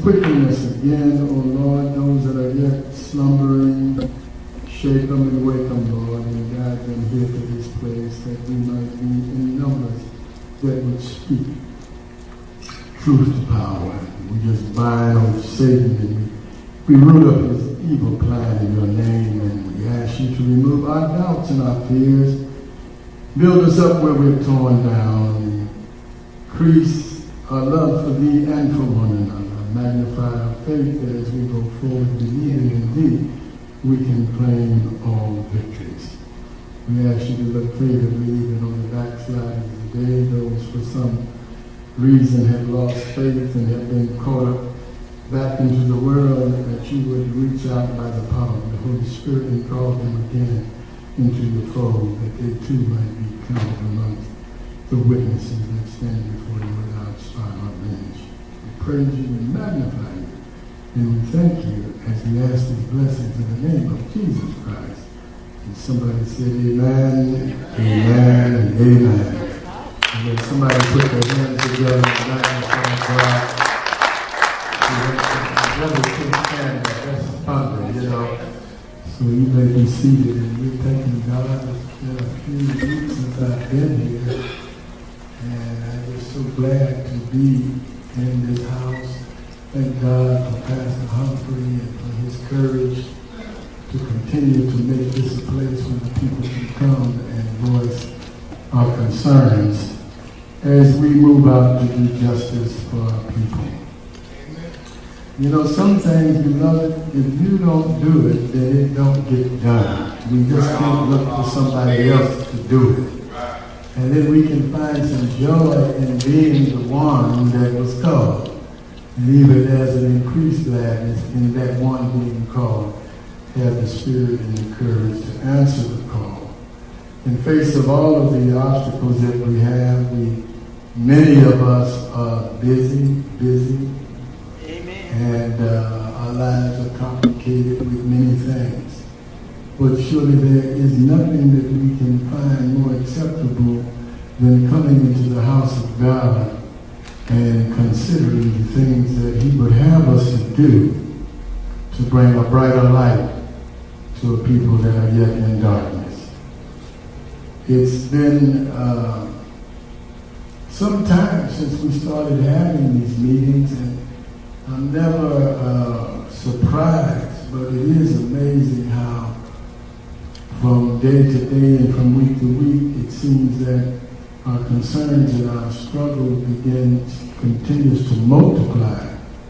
quicken us again, O Lord, those that are yet slumbering, shake them and wake them, Lord, and guide them here to this place, that we might be in numbers that would speak truth to power. We just bind on Satan and we root up his evil plan in your name, and we ask you to remove our doubts and our fears. Build us up where we're torn down, and increase our love for thee and for one another. Magnify our faith that as we go forward believing in thee, we can claim all victories. We ask you to look favorably even on the backsliders today, those for some reason have lost faith and have been caught up back into the world, that you would reach out by the power of the Holy Spirit and draw them again into your fold, that they too might be counted amongst the witnesses that stand before you without spot or blemish. We praise you and magnify you, and we thank you as we ask these blessings in the name of Jesus Christ. And somebody said amen, amen, and amen. And then somebody put their hands together and magnify God. That's thunder, you know. So you may be seated and you're thanking God. It's been a few weeks since I've been here, and I'm just so glad to be in this house. Thank God for Pastor Humphrey and for his courage to continue to make this a place where the people can come and voice our concerns as we move out to do justice for our people. You know, some things, beloved, if you don't do it, then it don't get done. We just can't look for somebody else to do it. And then we can find some joy in being the one that was called. And even as an increased gladness in that one being called, have the spirit and the courage to answer the call. In face of all of the obstacles that we have, many of us are busy, and our lives are complicated with many things. But surely there is nothing that we can find more acceptable than coming into the house of God and considering the things that he would have us to do to bring a brighter light to a people that are yet in darkness. It's been some time since we started having these meetings, and I'm never surprised, but it is amazing how from day to day and from week to week, it seems that our concerns and our struggles continues to multiply.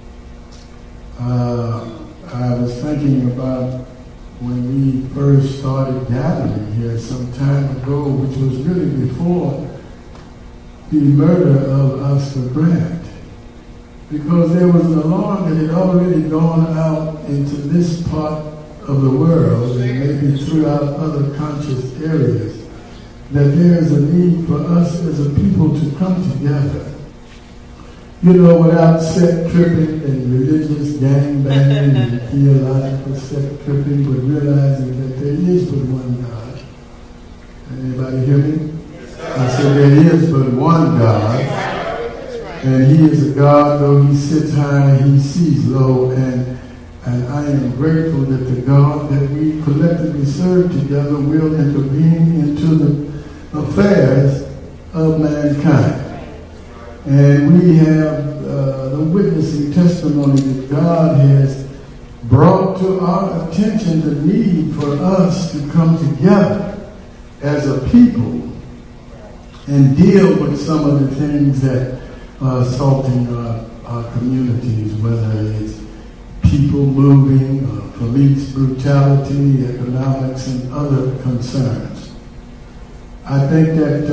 I was thinking about when we first started gathering here some time ago, which was really before the murder of Oscar Grant. Because there was an alarm that had already gone out into this part of the world and maybe throughout other conscious areas, that there is a need for us as a people to come together, you know, without set tripping and religious gangbanging and theological set tripping, but realizing that there is but one God. Anybody hear me? I said there is but one God. And he is a God, though he sits high, he sees low, and I am grateful that the God that we collectively serve together will intervene into the affairs of mankind. And we have the witnessing testimony that God has brought to our attention the need for us to come together as a people and deal with some of the things that assaulting our communities, whether it's people moving, police brutality, economics, and other concerns. I think that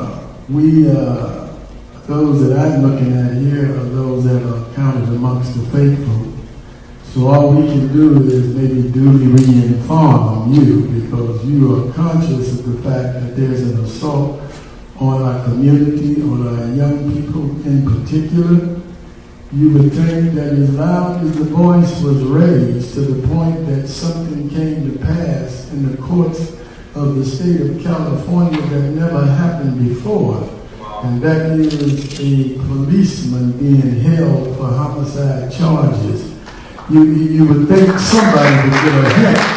those that I'm looking at here are those that are counted amongst the faithful. So all we can do is maybe duly re-inform you, because you are conscious of the fact that there's an assault on our community, on our young people in particular. You would think that as loud as the voice was raised to the point that something came to pass in the courts of the state of California that never happened before, And that is a policeman being held for homicide charges. You would think somebody would get a hit.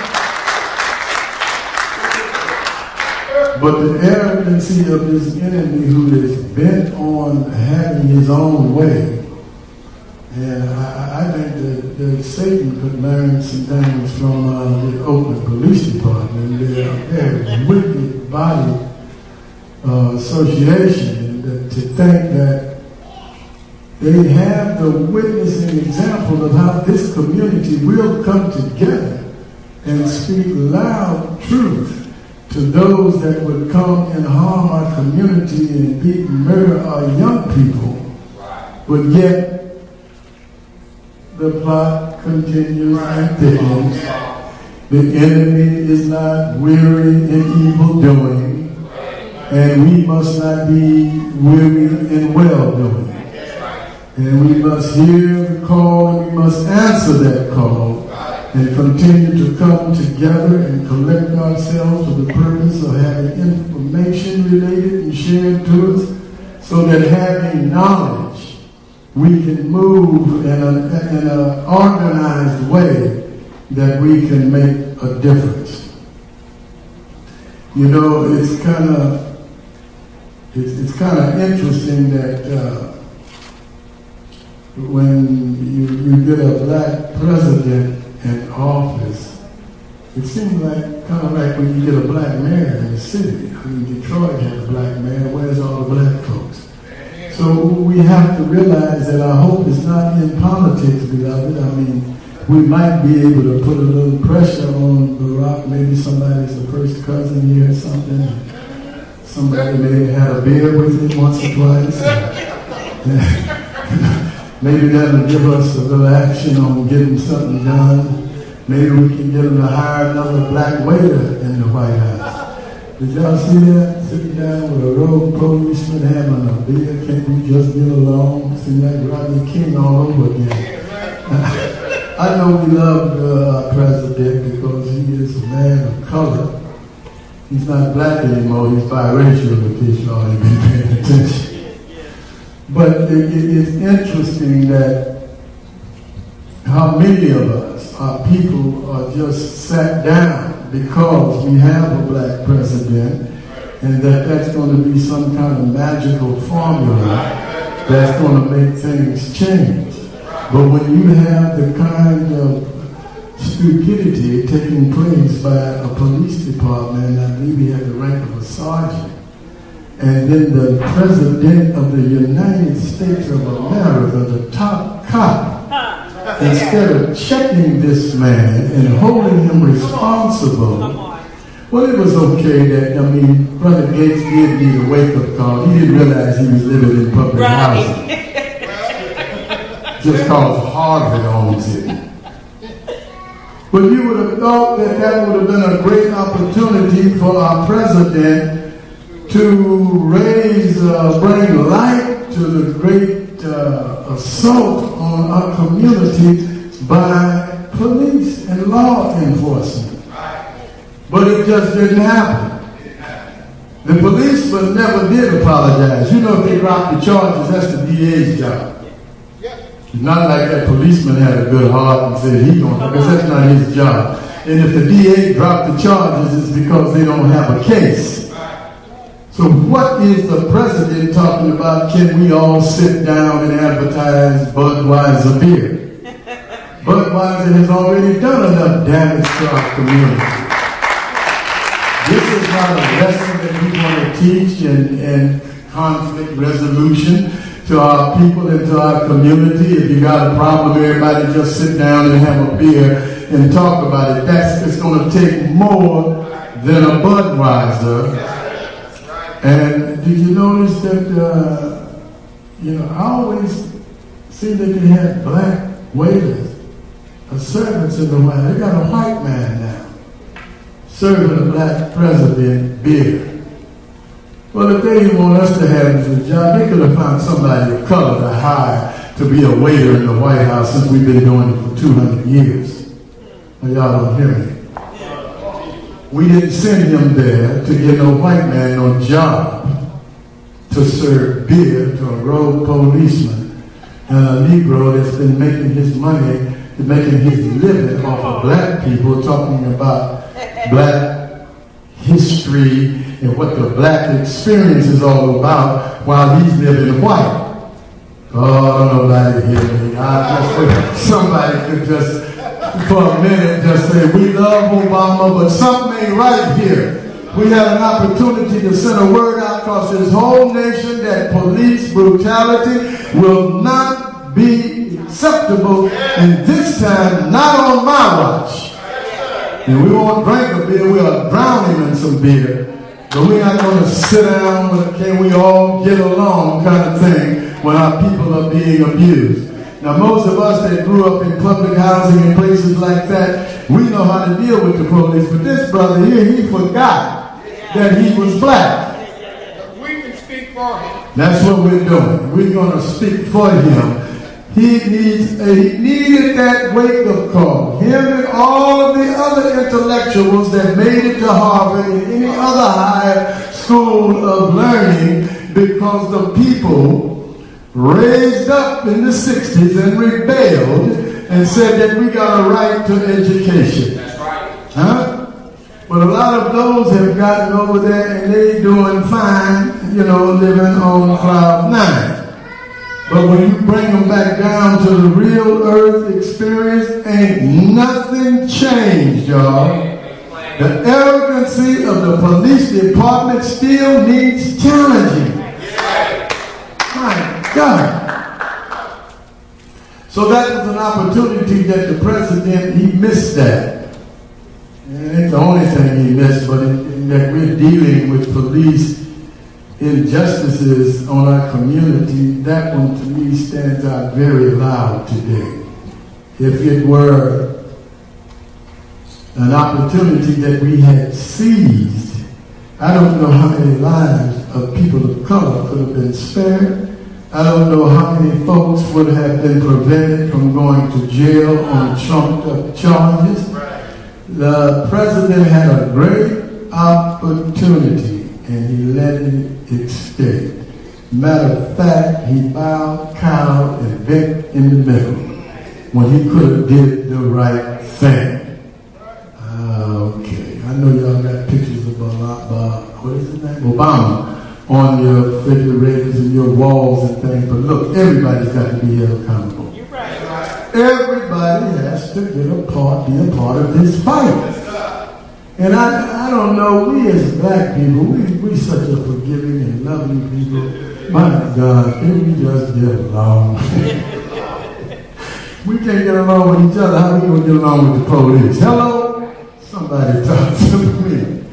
But the arrogancy of this enemy who is bent on having his own way, and I think that Satan could learn some things from the Oakland Police Department. They're a wicked body association, to think that they have the witnessing example of how this community will come together and speak loud truth to those that would come and harm our community and beat and murder our young people. But yet, the plot continues and thickens. The enemy is not weary in evil doing, and we must not be weary in well doing. And we must hear the call, and we must answer that call, and continue to come together and collect ourselves for the purpose of having information related and shared to us, so that having knowledge, we can move in an organized way that we can make a difference. You know, it's kind of interesting that when you get a black president in office, it seems like kind of like when you get a black mayor in the city. I mean, Detroit had a black mayor. Where's all the black folks? So we have to realize that our hope is not in politics, beloved. I mean, we might be able to put a little pressure on Barack. Maybe somebody's a first cousin here or something. Somebody may have had a beer with him once or twice. Maybe that'll give us a little action on getting something done. Maybe we can get them to hire another black waiter in the White House. Did y'all see that? Sitting down with a rogue policeman having a beer. Can't we just get along? Seems like Rodney King all over again. I know we love our president because he is a man of color. He's not black anymore. He's biracial, if y'all ain't been paying attention. But it's interesting that how many of us, our people, are just sat down because we have a black president, and that's going to be some kind of magical formula that's going to make things change. But when you have the kind of stupidity taking place by a police department, and I believe he had the rank of a sergeant, and then the President of the United States of America, the top cop, instead of checking this man and holding him responsible, well, it was okay that, Brother Gates did need a wake-up call. He didn't realize he was living in public housing. Just cause Harvard owns it. But you would have thought that would have been a great opportunity for our president to bring light to the great assault on our community by police and law enforcement. But it just didn't happen. The policeman never did apologize. You know, if they dropped the charges, that's the DA's job. It's not like that policeman had a good heart and said he's going to, because that's not his job. And if the DA dropped the charges, it's because they don't have a case. So what is the president talking about? Can we all sit down and advertise Budweiser beer? Budweiser has already done enough damage to our community. This is not a lesson that we want to teach in conflict resolution to our people and to our community. If you got a problem, everybody just sit down and have a beer and talk about it. It's going to take more than a Budweiser. And did you notice that, I always see that they had black waiters, servants in the White House. They got a white man now serving a black president beer. Well, if they didn't want us to have this job, they could have found somebody of color to hire to be a waiter in the White House, since we've been doing it for 200 years. Well, y'all don't hear me. We didn't send him there to get no white man no job to serve beer to a road policeman and a Negro that's been making his money, making his living off of black people, talking about black history and what the black experience is all about while he's living white. Oh, nobody hear me. I just wish somebody could just, for a minute, just say, we love Obama, but something ain't right here. We had an opportunity to send a word out across this whole nation that police brutality will not be acceptable, and this time, not on my watch. And we won't drink a beer, we'll drown him in some beer. But we're not going to sit down with a can we all get along kind of thing when our people are being abused. Now, most of us that grew up in public housing and places like that, we know how to deal with the police. But this brother here, he forgot that he was black. We can speak for him. That's what we're doing. We're going to speak for him. He needed that wake-up call. Him and all of the other intellectuals that made it to Harvard and any other higher school of learning, because the people raised up in the 60s and rebelled and said that we got a right to education. That's right. Huh? But a lot of those have gotten over there and they doing fine, living on cloud nine. But when you bring them back down to the real earth experience, ain't nothing changed, y'all. The arrogancy of the police department still needs challenging. My God. So that was an opportunity that the president, he missed that. And it's the only thing he missed, but that we're dealing with police injustices on our community, that one to me stands out very loud today. If it were an opportunity that we had seized, I don't know how many lives of people of color could have been spared. I don't know how many folks would have been prevented from going to jail on trumped up charges. The president had a great opportunity and he let it escape. Matter of fact, he bowed, cowed, and bent in the middle when he could have did the right thing. Okay, I know y'all got pictures of what is his name? Obama on your refrigerators and your walls and things, but look, everybody's got to be held accountable. Everybody has to be a part of this fight. And I don't know, we as black people, we such a forgiving and loving people. My God, can we just get along? We can't get along with each other. How are we going to get along with the police? Hello? Somebody talk to me.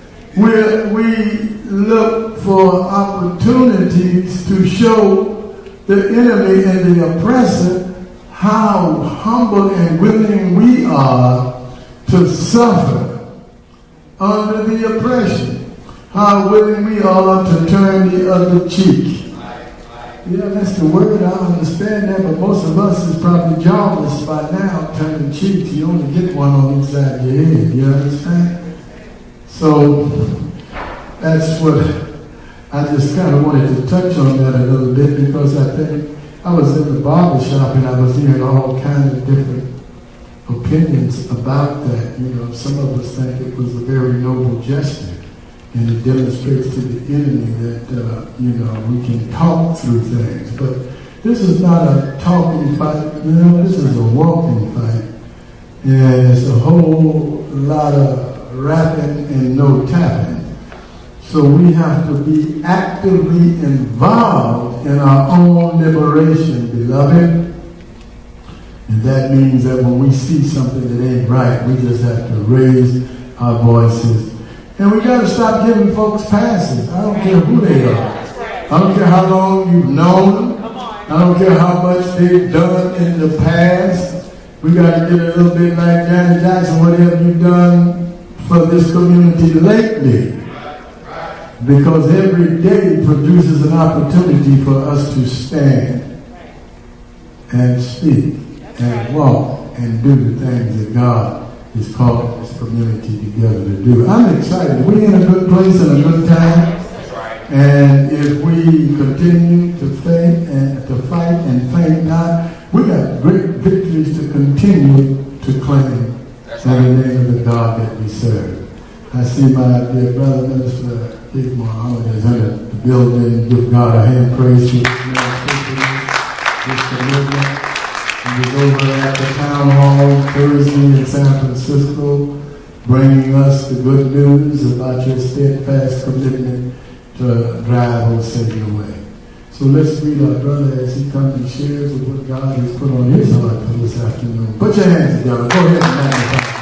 We look for opportunities to show the enemy and the oppressor how humble and willing we are to suffer under the oppression, how willing we are to turn the other cheek. Yeah, that's the word, I understand that, but most of us is probably jobless by now, turning cheeks. You only get one on each side of your head, you understand? So, that's what I just kind of wanted to touch on that a little bit, because I think I was in the barber shop and I was hearing all kinds of different opinions about that. Some of us think it was a very noble gesture, and it demonstrates to the enemy that we can talk through things. But this is not a talking fight. This is a walking fight, and it's a whole lot of rapping and no tapping. So we have to be actively involved in our own liberation, beloved. And that means that when we see something that ain't right, we just have to raise our voices. And we got to stop giving folks passes. I don't care who they are. I don't care how long you've known them. I don't care how much they've done in the past. We got to get a little bit like Janet Jackson. What have you done for this community lately? Because every day produces an opportunity for us to stand and speak and walk and do the things that God is calling this community together to do. I'm excited. We're in a good place and a good time. And if we continue to fight and faint not, we got great victories to continue to claim in the name of the God that we serve. I see my dear brother, Minister Dick Muhammad, is in the building. Give God a hand praise for this commitment. He was over at the town hall Thursday in San Francisco, bringing us the good news about your steadfast commitment to drive Hosea away. So let's read our brother as he comes and shares with what God has put on his heart for this afternoon. Put your hands together. Go ahead and magnify.